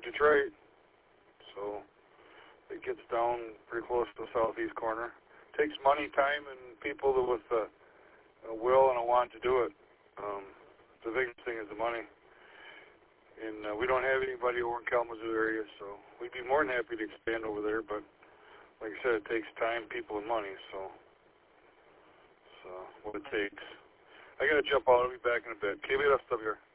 Detroit. So it gets down pretty close to the southeast corner. Takes money, time, and people with a will and a want to do it. The biggest thing is the money. And we don't have anybody over in Kalamazoo area, so we'd be more than happy to expand over there. But like I said, it takes time, people, and money. So what it takes. I got to jump out. I'll be back in a bit. KBSWR.